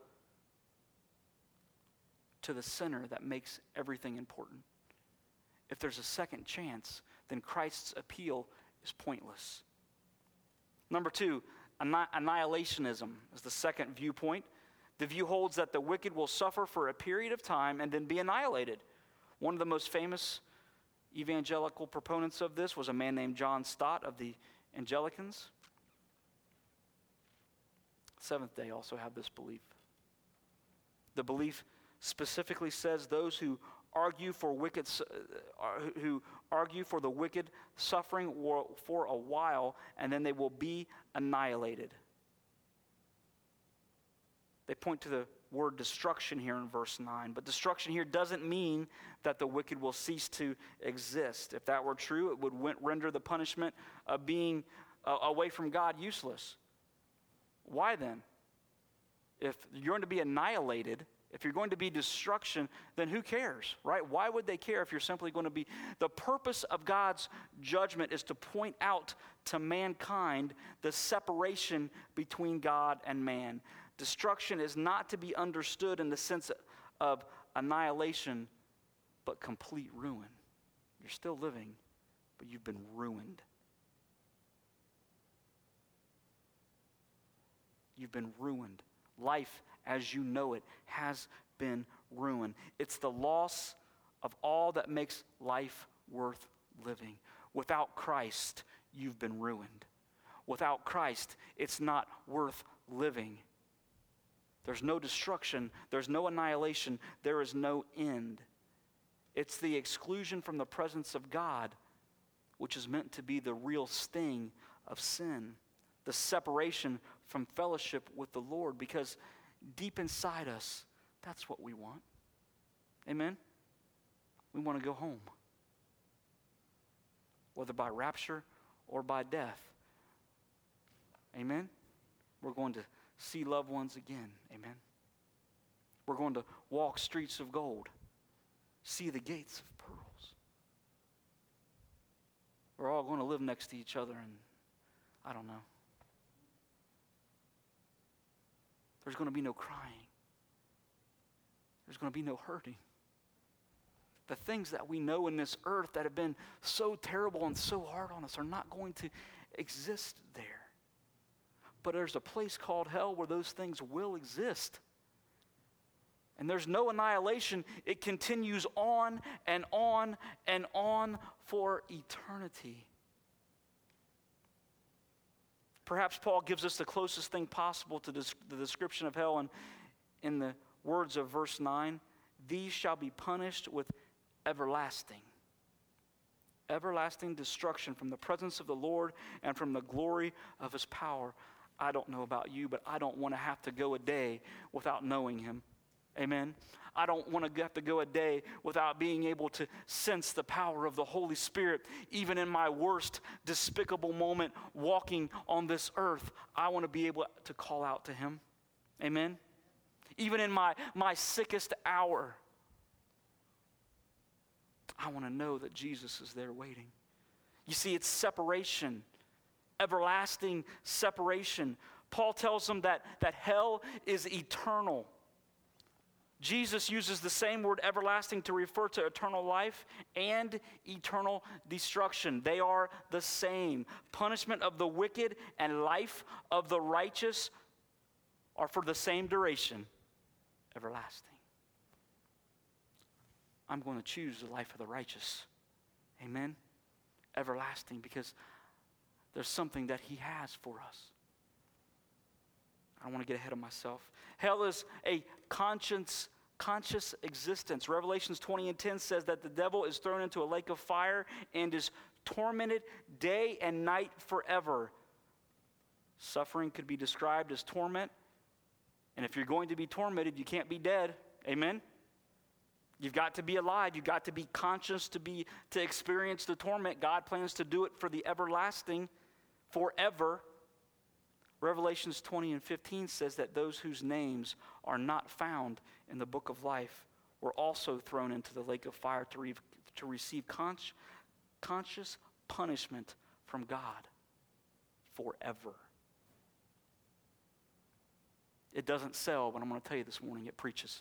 to the sinner that makes everything important. If there's a second chance, then Christ's appeal is pointless. Number two, annihilationism is the second viewpoint. The view holds that the wicked will suffer for a period of time and then be annihilated. One of the most famous evangelical proponents of this was a man named John Stott of the Anglicans. Seventh Day also have this belief. The belief specifically says those who argue for wicked, uh, who argue for the wicked suffering for a while, and then they will be annihilated. They point to the word destruction here in verse nine. But destruction here doesn't mean that the wicked will cease to exist. If that were true, it would render the punishment of being uh, away from God useless. Why then? If you're going to be annihilated, if you're going to be destruction, then who cares, right? Why would they care if you're simply going to be... The purpose of God's judgment is to point out to mankind the separation between God and man. Destruction is not to be understood in the sense of annihilation, but complete ruin. You're still living, but you've been ruined. You've been ruined. Life as you know it has been ruined. It's the loss of all that makes life worth living. Without Christ, you've been ruined. Without Christ, it's not worth living. There's no destruction, there's no annihilation, there is no end. It's the exclusion from the presence of God, which is meant to be the real sting of sin, the separation from fellowship with the Lord, because deep inside us, that's what we want. Amen? We want to go home, whether by rapture or by death. Amen? We're going to see loved ones again. Amen. We're going to walk streets of gold, see the gates of pearls. We're all going to live next to each other, and I don't know. There's going to be no crying. There's going to be no hurting. The things that we know in this earth that have been so terrible and so hard on us are not going to exist there. But there's a place called hell where those things will exist. And there's no annihilation. It continues on and on and on for eternity. Perhaps Paul gives us the closest thing possible to this, the description of hell in, in the words of verse nine. These shall be punished with everlasting. everlasting destruction from the presence of the Lord and from the glory of his power. I don't know about you, but I don't want to have to go a day without knowing him. Amen. I don't want to have to go a day without being able to sense the power of the Holy Spirit. Even in my worst despicable moment walking on this earth, I want to be able to call out to him. Amen. Even in my, my sickest hour, I want to know that Jesus is there waiting. You see, it's separation, everlasting separation. Paul tells them that, that hell is eternal. Jesus uses the same word everlasting to refer to eternal life and eternal destruction. They are the same. Punishment of the wicked and life of the righteous are for the same duration, everlasting. I'm going to choose the life of the righteous. Amen? Everlasting, because there's something that he has for us. I don't want to get ahead of myself. Hell is a conscience, conscious existence. Revelations twenty and ten says that the devil is thrown into a lake of fire and is tormented day and night forever. Suffering could be described as torment. And if you're going to be tormented, you can't be dead. Amen? You've got to be alive. You've got to be conscious to be to experience the torment. God plans to do it for the everlasting, forever. Revelations twenty and fifteen says that those whose names are not found in the book of life were also thrown into the lake of fire to, re- to receive con- conscious punishment from God forever. It doesn't sell, but I'm going to tell you this morning, it preaches.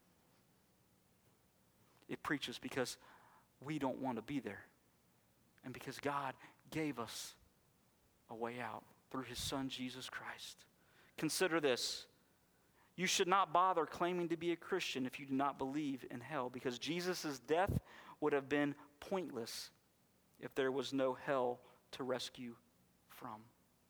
It preaches because we don't want to be there. And because God gave us a way out through his son, Jesus Christ. Consider this. You should not bother claiming to be a Christian if you do not believe in hell, because Jesus' death would have been pointless if there was no hell to rescue from.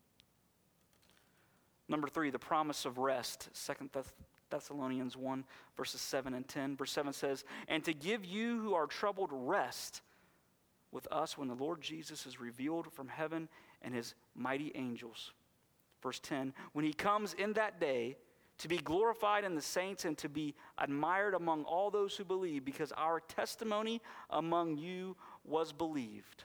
Number three, the promise of rest. Second Thessalonians one, verses seven and ten. Verse seven says, and to give you who are troubled rest with us when the Lord Jesus is revealed from heaven and his mighty angels. Verse ten, when he comes in that day to be glorified in the saints and to be admired among all those who believe, because our testimony among you was believed.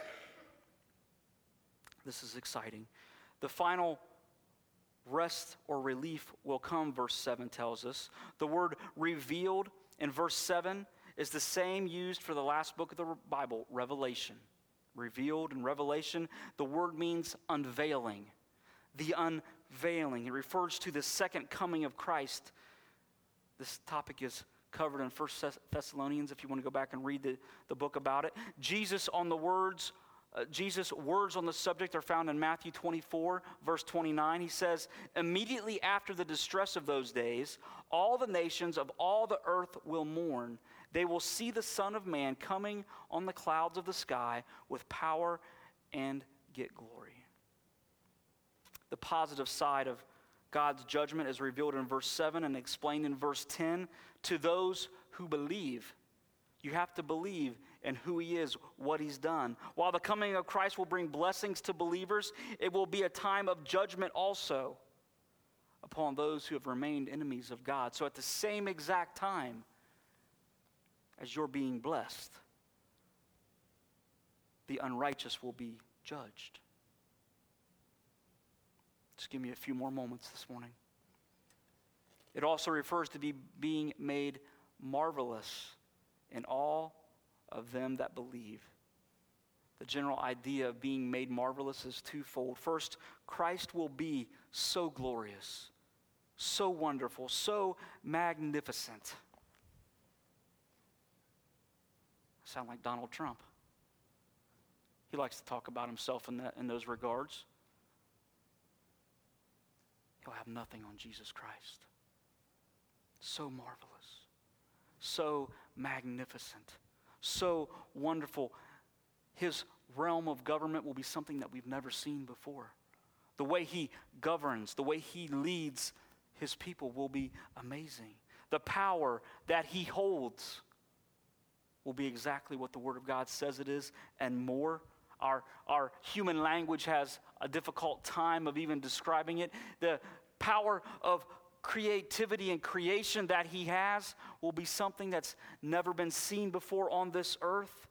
This is exciting. The final rest or relief will come, verse seven tells us. The word revealed in verse seven is the same used for the last book of the Bible, Revelation. Revealed and Revelation, the word means unveiling. The unveiling. It refers to the second coming of Christ. This topic is covered in First Thessalonians if you want to go back and read the, the book about it. Jesus on the words Uh, Jesus' words on the subject are found in Matthew twenty-four, verse twenty-nine. He says, immediately after the distress of those days, all the nations of all the earth will mourn. They will see the Son of Man coming on the clouds of the sky with power and get glory. The positive side of God's judgment is revealed in verse seven and explained in verse ten. To those who believe, you have to believe in who he is, what he's done. While the coming of Christ will bring blessings to believers, it will be a time of judgment also upon those who have remained enemies of God. So at the same exact time as you're being blessed, the unrighteous will be judged. Just give me a few more moments this morning. It also refers to be being made marvelous in all of them that believe. The general idea of being made marvelous is twofold. First, Christ will be so glorious, so wonderful, so magnificent. I sound like Donald Trump. He likes to talk about himself in, that, in those regards. He'll have nothing on Jesus Christ. So marvelous, so magnificent, so wonderful. His realm of government will be something that we've never seen before. The way he governs, the way he leads his people will be amazing. The power that he holds will be exactly what the Word of God says it is and more. Our, our human language has a difficult time of even describing it. The power of creativity and creation that he has will be something that's never been seen before on this earth.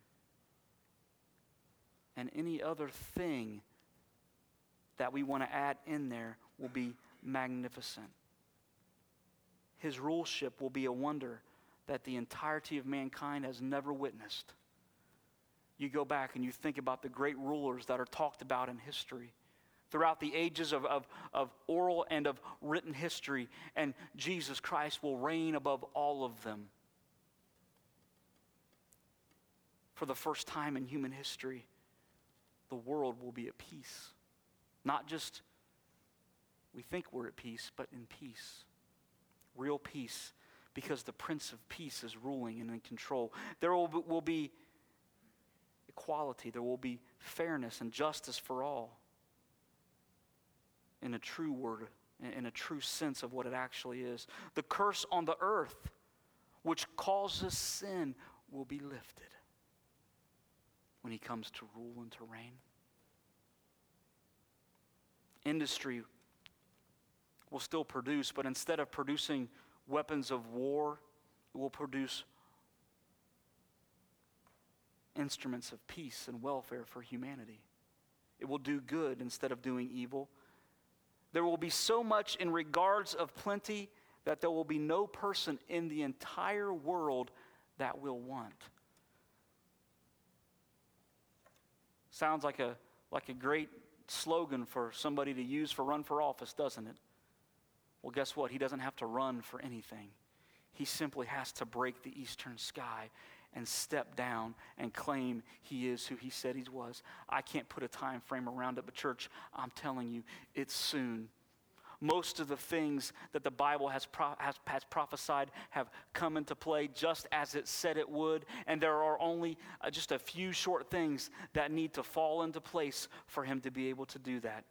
And any other thing that we want to add in there will be magnificent. His ruleship will be a wonder that the entirety of mankind has never witnessed. You go back and you think about the great rulers that are talked about in history throughout the ages of, of, of oral and of written history, and Jesus Christ will reign above all of them. For the first time in human history, the world will be at peace. Not just we think we're at peace, but in peace. Real peace, because the Prince of Peace is ruling and in control. There will be, will be equality. There will be fairness and justice for all. In a true word, in a true sense of what it actually is. The curse on the earth, which causes sin, will be lifted when he comes to rule and to reign. Industry will still produce, but instead of producing weapons of war, it will produce instruments of peace and welfare for humanity. It will do good instead of doing evil. There will be so much in regards of plenty that there will be no person in the entire world that will want. Sounds like a like a great slogan for somebody to use for run for office, doesn't it? Well, guess what? He doesn't have to run for anything. He simply has to break the eastern sky and step down and claim he is who he said he was. I can't put a time frame around it, but church, I'm telling you, it's soon. Most of the things that the Bible has, pro- has, has prophesied have come into play just as it said it would, and there are only uh, just a few short things that need to fall into place for him to be able to do that.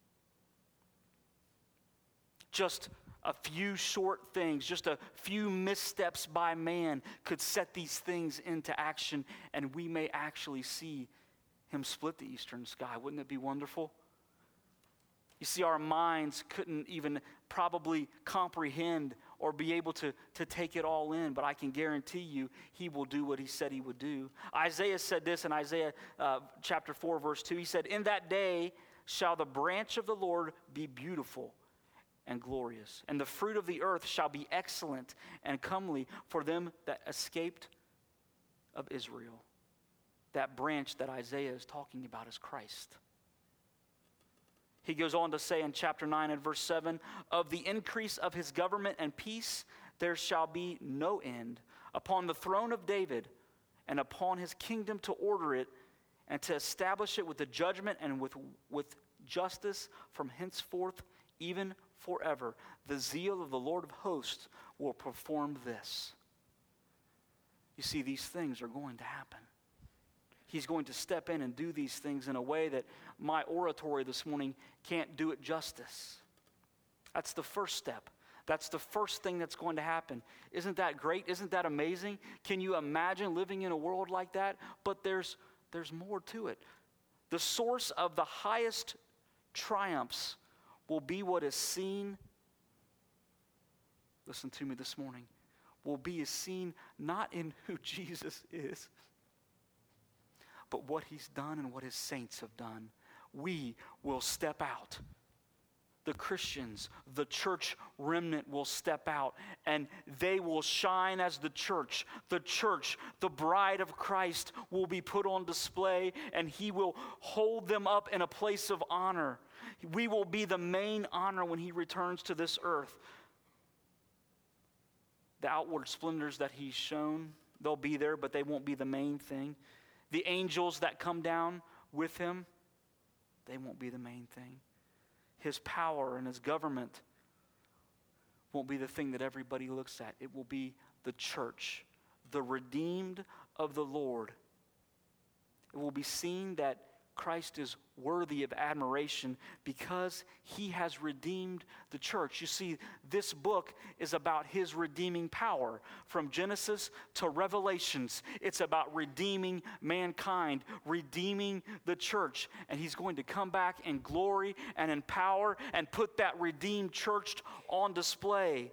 Just a few short things, just a few missteps by man could set these things into action, and we may actually see him split the eastern sky. Wouldn't it be wonderful? You see, our minds couldn't even probably comprehend or be able to, to take it all in, but I can guarantee you he will do what he said he would do. Isaiah said this in Isaiah uh, chapter four, verse two. He said, "In that day shall the branch of the Lord be beautiful and glorious, and the fruit of the earth shall be excellent and comely for them that escaped of Israel." That branch that Isaiah is talking about is Christ. He goes on to say in chapter nine and verse seven, "Of the increase of his government and peace there shall be no end upon the throne of David and upon his kingdom, to order it and to establish it with the judgment and with, with justice from henceforth even forever. The zeal of the Lord of hosts will perform this." You see, these things are going to happen. He's going to step in and do these things in a way that my oratory this morning can't do it justice. That's the first step. That's the first thing that's going to happen. Isn't that great? Isn't that amazing? Can you imagine living in a world like that? But there's, there's more to it. The source of the highest triumphs will be what is seen, listen to me this morning, will be is seen not in who Jesus is, but what he's done and what his saints have done. We will step out. The Christians, the church remnant will step out, and they will shine as the church. The church, the bride of Christ, will be put on display, and he will hold them up in a place of honor. We will be the main honor when he returns to this earth. The outward splendors that he's shown, they'll be there, but they won't be the main thing. The angels that come down with him, they won't be the main thing. His power and his government won't be the thing that everybody looks at. It will be the church, the redeemed of the Lord. It will be seen that Christ is worthy of admiration because he has redeemed the church. You see, this book is about his redeeming power. From Genesis to Revelations, it's about redeeming mankind, redeeming the church. And he's going to come back in glory and in power and put that redeemed church on display.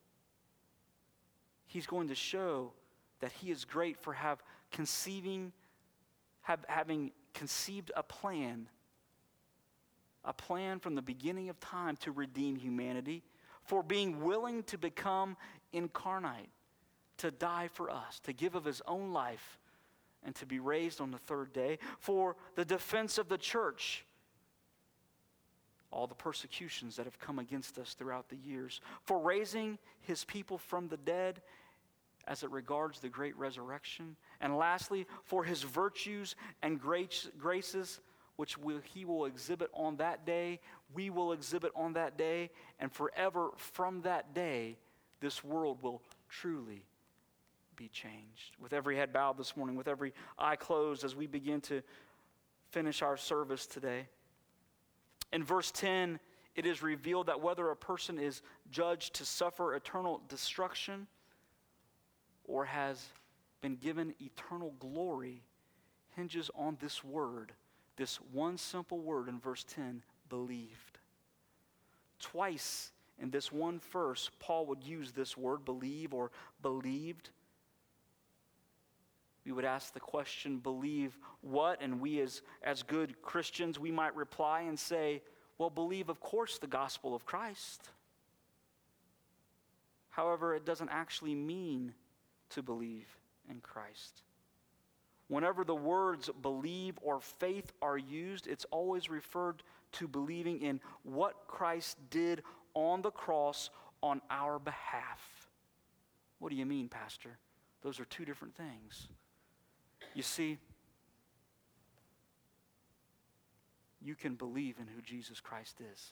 He's going to show that he is great for have conceiving, have, having conceived a plan, a plan from the beginning of time to redeem humanity, for being willing to become incarnate, to die for us, to give of his own life, and to be raised on the third day, for the defense of the church, all the persecutions that have come against us throughout the years, for raising his people from the dead as it regards the great resurrection, and lastly, for his virtues and grace, graces, which will, he will exhibit on that day, we will exhibit on that day, and forever from that day, this world will truly be changed. With every head bowed this morning, with every eye closed as we begin to finish our service today. In verse ten, it is revealed that whether a person is judged to suffer eternal destruction or has been given eternal glory hinges on this word, this one simple word in verse ten, believed. Twice in this one verse, Paul would use this word, believe or believed. We would ask the question, believe what? And we as, as good Christians, we might reply and say, well, believe, of course, the gospel of Christ. However, it doesn't actually mean to believe in Christ. Whenever the words believe or faith are used, it's always referred to believing in what Christ did on the cross on our behalf. What do you mean, Pastor? Those are two different things. You see, you can believe in who Jesus Christ is.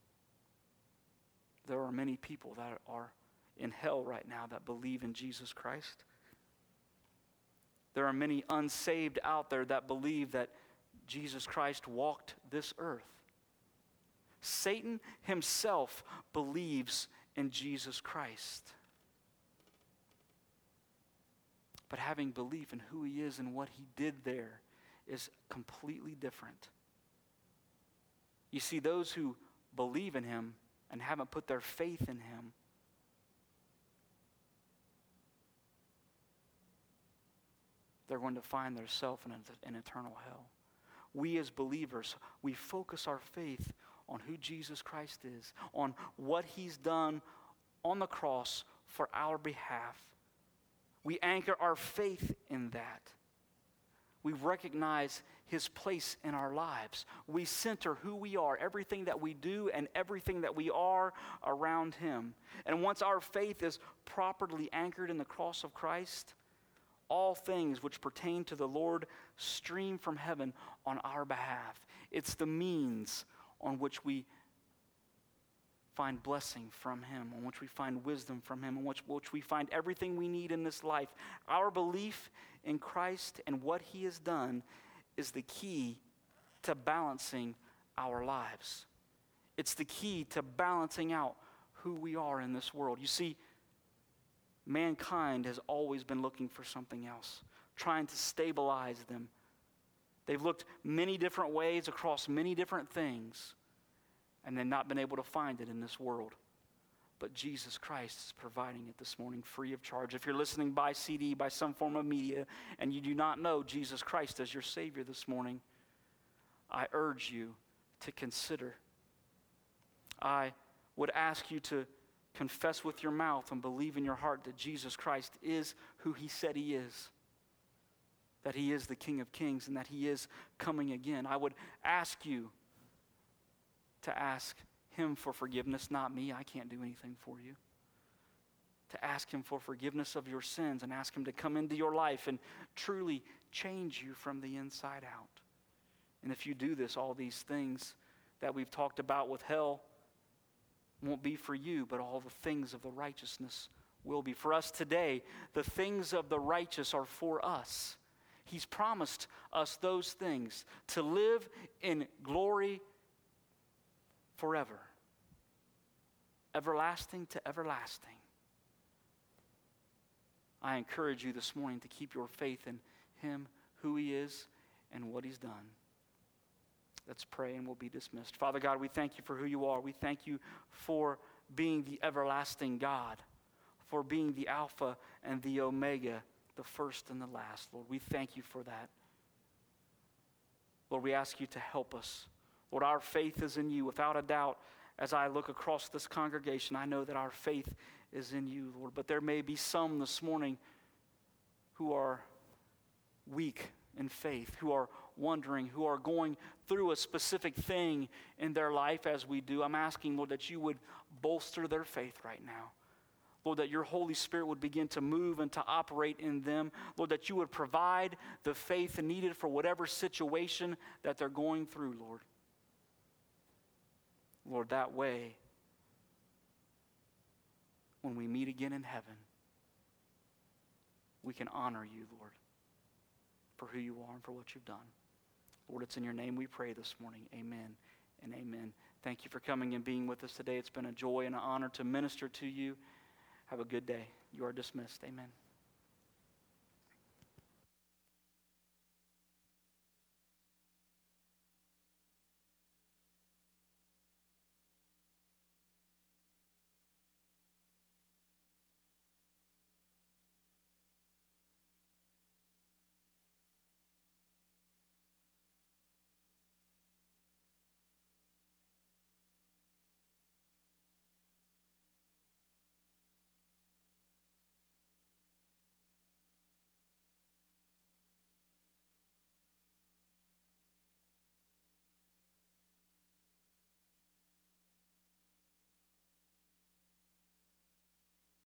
There are many people that are in hell right now that believe in Jesus Christ. There are many unsaved out there that believe that Jesus Christ walked this earth. Satan himself believes in Jesus Christ. But having belief in who he is and what he did there is completely different. You see, those who believe in him and haven't put their faith in him, they're going to find themselves in an eternal hell. We as believers, we focus our faith on who Jesus Christ is, on what he's done on the cross for our behalf. We anchor our faith in that. We recognize his place in our lives. We center who we are, everything that we do and everything that we are around him. And once our faith is properly anchored in the cross of Christ, all things which pertain to the Lord stream from heaven on our behalf. It's the means on which we find blessing from him, on which we find wisdom from him, on which, which we find everything we need in this life. Our belief in Christ and what he has done is the key to balancing our lives. It's the key to balancing out who we are in this world. You see, mankind has always been looking for something else, trying to stabilize them. They've looked many different ways across many different things, and they've not been able to find it in this world. But Jesus Christ is providing it this morning free of charge. If you're listening by C D, by some form of media, and you do not know Jesus Christ as your Savior this morning, I urge you to consider. I would ask you to confess with your mouth and believe in your heart that Jesus Christ is who he said he is, that he is the King of Kings, and that he is coming again. I would ask you to ask him for forgiveness, not me. I can't do anything for you. To ask him for forgiveness of your sins and ask him to come into your life and truly change you from the inside out. And if you do this, all these things that we've talked about with hell won't be for you, but all the things of the righteousness will be. For us today, the things of the righteous are for us. He's promised us those things, to live in glory forever. Everlasting to everlasting. I encourage you this morning to keep your faith in Him, who He is, and what He's done. Let's pray and we'll be dismissed. Father God, we thank you for who you are. We thank you for being the everlasting God, for being the Alpha and the Omega, the first and the last. Lord, we thank you for that. Lord, we ask you to help us. Lord, our faith is in you. Without a doubt, as I look across this congregation, I know that our faith is in you, Lord. But there may be some this morning who are weak in faith, who are wondering, who are going through a specific thing in their life as we do. I'm asking, Lord, that you would bolster their faith right now. Lord, that your Holy Spirit would begin to move and to operate in them. Lord, that you would provide the faith needed for whatever situation that they're going through, Lord. Lord, that way, when we meet again in heaven, we can honor you, Lord, for who you are and for what you've done. Lord, it's in your name we pray this morning. Amen and amen. Thank you for coming and being with us today. It's been a joy and an honor to minister to you. Have a good day. You are dismissed. Amen.